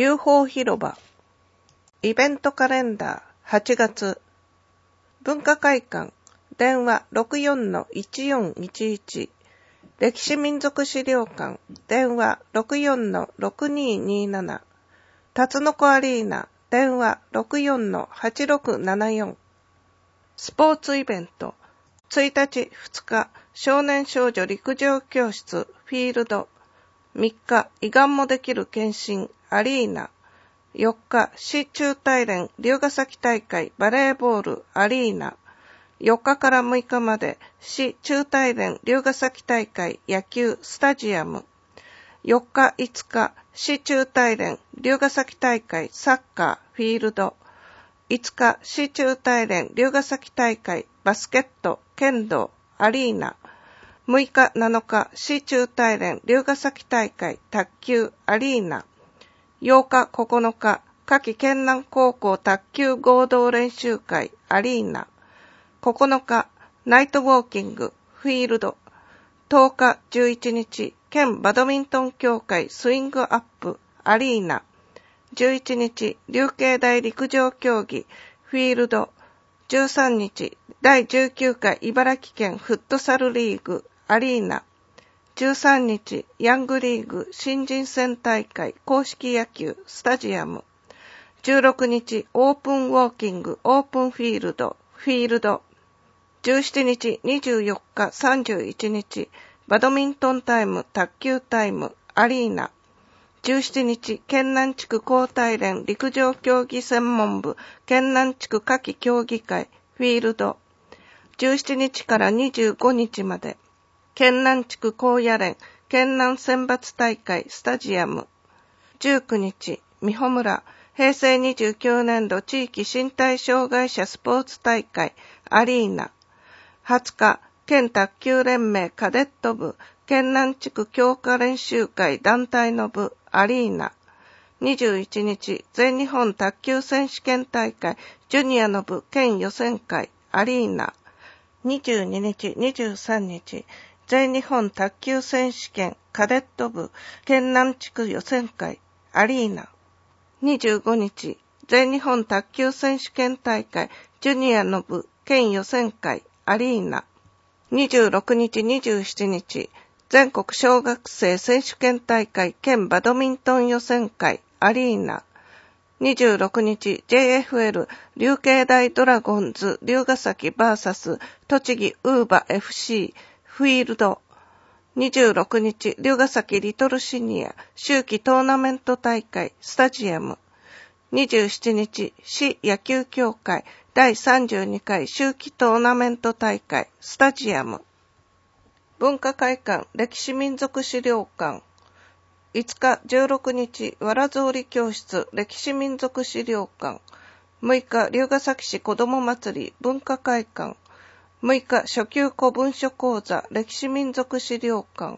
流芳広場イベントカレンダー8月文化会館電話 64-1411 歴史民族資料館電話 64-6227 辰の子アリーナ電話 64-8674 スポーツイベント1日2日少年少女陸上教室フィールド3日胃がんもできる検診アリーナ4日市中大連龍ヶ崎大会バレーボールアリーナ4日から6日まで市中大連龍ヶ崎大会野球スタジアム4日5日市中大連龍ヶ崎大会サッカーフィールド5日市中大連龍ヶ崎大会バスケット剣道アリーナ6日7日市中大連龍ヶ崎大会卓球アリーナ8日9日夏季県南高校卓球合同練習会アリーナ9日ナイトウォーキングフィールド10日11日県バドミントン協会スイングアップアリーナ11日流慶大陸上競技フィールド13日第19回茨城県フットサルリーグアリーナ13日ヤングリーグ新人戦大会公式野球スタジアム16日オープンウォーキングオープンフィールド17日24日31日バドミントンタイム卓球タイムアリーナ17日県南地区高体連陸上競技専門部県南地区夏季競技会フィールド17日から25日まで県南地区高野連県南選抜大会スタジアム19日美穂村平成29年度地域身体障害者スポーツ大会アリーナ20日県卓球連盟カデット部県南地区強化練習会団体の部アリーナ21日全日本卓球選手権大会ジュニアの部県予選会アリーナ22日23日全日本卓球選手権カデット部県南地区予選会アリーナ25日全日本卓球選手権大会ジュニアの部県予選会アリーナ26日27日全国小学生選手権大会兼バドミントン予選会アリーナ26日 JFL 流慶大ドラゴンズ龍ヶ崎 VS 栃木ウーバ FC フィールド26日龍ヶ崎リトルシニア秋季トーナメント大会スタジアム27日市野球協会第32回秋季トーナメント大会スタジアム文化会館歴史民族資料館5日16日わらぞうり教室歴史民族資料館6日龍ヶ崎市子ども祭り文化会館6日初級古文書講座歴史民族資料館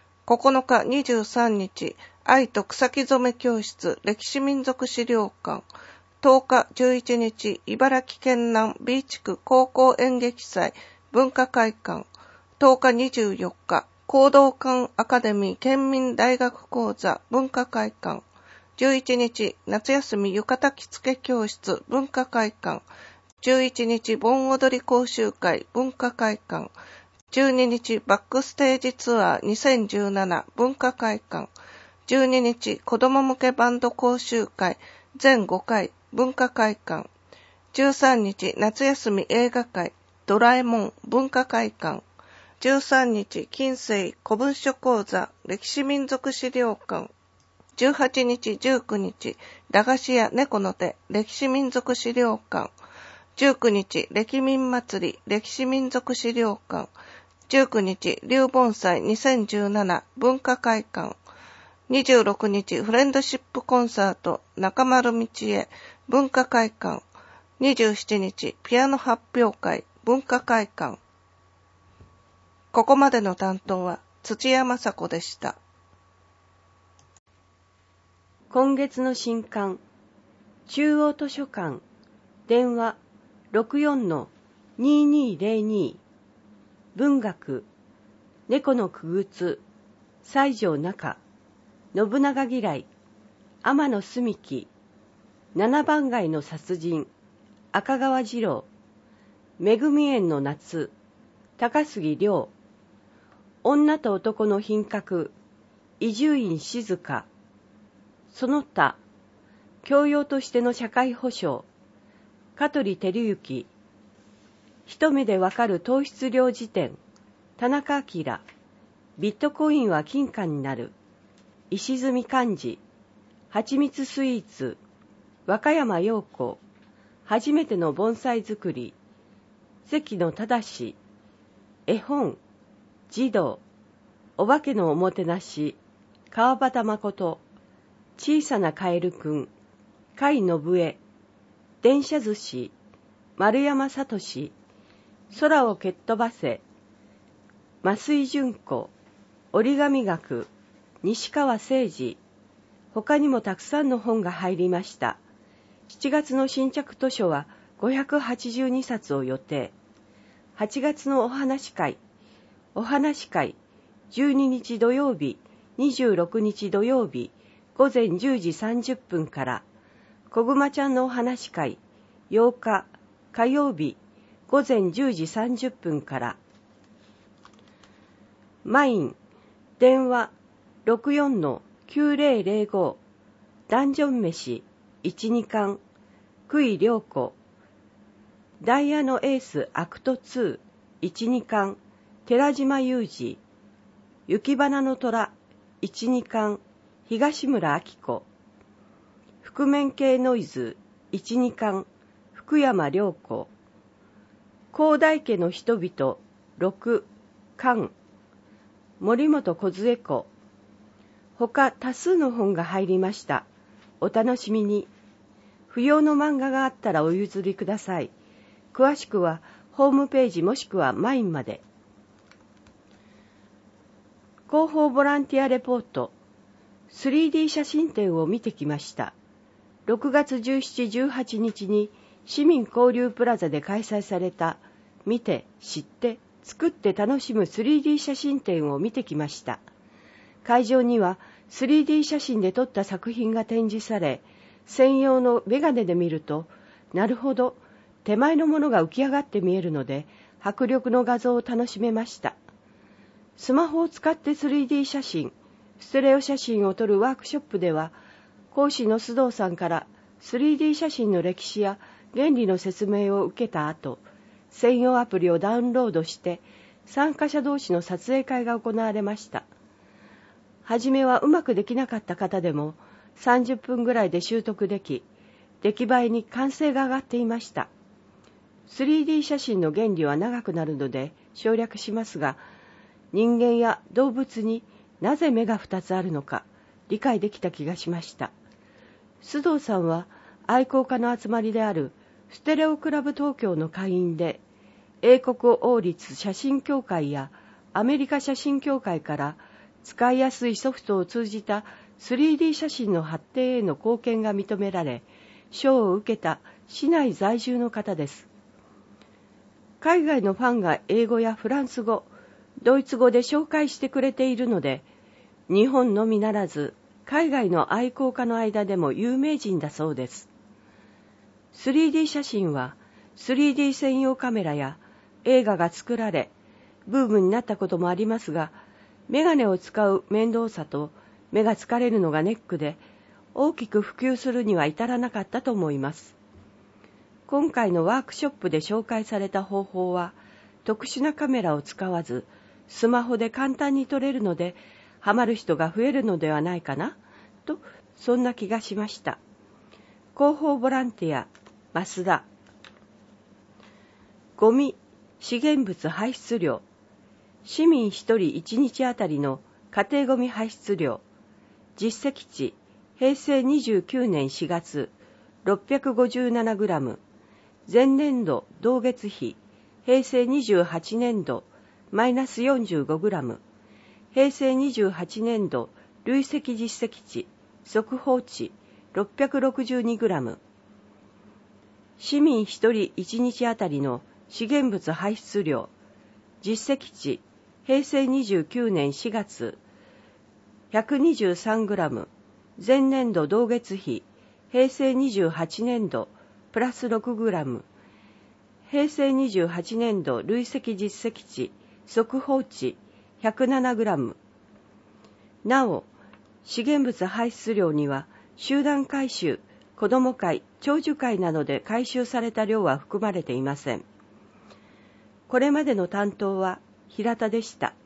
9日23日愛と草木染め教室歴史民族資料館10日11日茨城県南 B 地区高校演劇祭文化会館10日24日講道館アカデミー県民大学講座文化会館11日夏休み浴衣着付け教室文化会館11日盆踊り講習会文化会館12日バックステージツアー2017文化会館12日子ども向けバンド講習会全5回文化会館13日夏休み映画会ドラえもん文化会館13日近世古文書講座歴史民族資料館18日19日駄菓子屋猫の手歴史民族資料館19日歴民祭り歴史民族資料館19日龍盆祭2017文化会館26日フレンドシップコンサート中丸道へ文化会館27日ピアノ発表会文化会館ここまでの担当は土屋雅子でした。 今月の新刊中央図書館電話 64-2202 文学猫のくぐつ西条中信長嫌い天野澄樹、七番街の殺人、赤川次郎、めぐみ園の夏、高杉良、女と男の品格、伊集院静香、その他、教養としての社会保障、香取照之、一目でわかる糖質量辞典、田中彰、ビットコインは金貨になる、石積寛治、はちみつスイーツ、和歌山陽子、初めての盆栽作り、関野正、絵本、児童、お化けのおもてなし、川端誠、小さなカエルくん、甲斐信江、電車寿司、丸山聡、空を蹴っ飛ばせ、増井純子、折り紙学、西川誠二、他にもたくさんの本が入りました。7月の新着図書は582冊を予定。8月のお話会12日土曜日、26日土曜日、午前10時30分から、こぐまちゃんのお話会8日火曜日、午前10時30分から、マイン、電話 64-9005、ダンジョン飯1、2巻、久井良子、ダイヤのエースアクト2、1、2巻、寺島裕二、雪花の虎、1、2巻、東村明子、覆面系ノイズ、1、2巻、福山良子、広大家の人々、6巻、森本梢子、他多数の本が入りました。お楽しみに。不要の漫画があったらお譲りください。詳しくはホームページもしくはマインまで。広報ボランティアレポート。3D 写真展を見てきました。6月17、18日に市民交流プラザで開催された見て、知って、作って楽しむ 3D 写真展を見てきました。会場には 3D 写真で撮った作品が展示され、専用のメガネで見ると、なるほど、手前のものが浮き上がって見えるので、迫力の画像を楽しめました。スマホを使って 3D 写真、ステレオ写真を撮るワークショップでは、講師の須藤さんから 3D 写真の歴史や原理の説明を受けた後、専用アプリをダウンロードして、参加者同士の撮影会が行われました。はじめはうまくできなかった方でも、30分ぐらいで習得でき、出来栄えに歓声が上がっていました。3D 写真の原理は長くなるので省略しますが、人間や動物になぜ目が2つあるのか理解できた気がしました。須藤さんは愛好家の集まりであるステレオクラブ東京の会員で、英国王立写真協会やアメリカ写真協会から使いやすいソフトを通じた 3D 写真の発展への貢献が認められ、賞を受けた市内在住の方です。海外のファンが英語やフランス語、ドイツ語で紹介してくれているので、日本のみならず海外の愛好家の間でも有名人だそうです。3D 写真は 3D 専用カメラや映画が作られ、ブームになったこともありますが、メガネを使う面倒さと目が疲れるのがネックで、大きく普及するには至らなかったと思います。今回のワークショップで紹介された方法は、特殊なカメラを使わず、スマホで簡単に撮れるので、ハマる人が増えるのではないかな、と、そんな気がしました。広報ボランティア、増田。ゴミ、資源物排出量。市民1人1日あたりの家庭ゴミ排出量。実績値、平成29年4月、657g。前年度同月比、平成28年度、マイナス 45g。平成28年度、累積実績値、速報値、662g。市民1人1日あたりの資源物排出量、実績値、平成29年4月、123g。 前年度同月比、平成28年度プラス 6g、平成28年度累積実績値、速報値 107g。なお、資源物排出量には、集団回収、子ども会、長寿会などで回収された量は含まれていません。これまでの担当は平田でした。